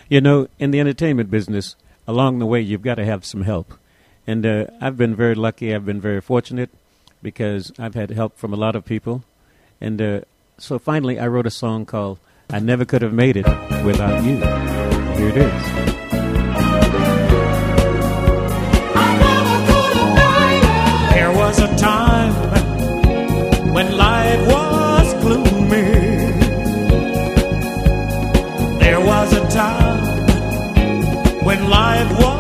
You know, in the entertainment business, along the way, you've got to have some help. And I've been very lucky. I've been very fortunate because I've had help from a lot of people. And so finally, I wrote a song called I Never Could Have Made It Without You. Here it is. There was a time when life was gloomy. There was a time when life was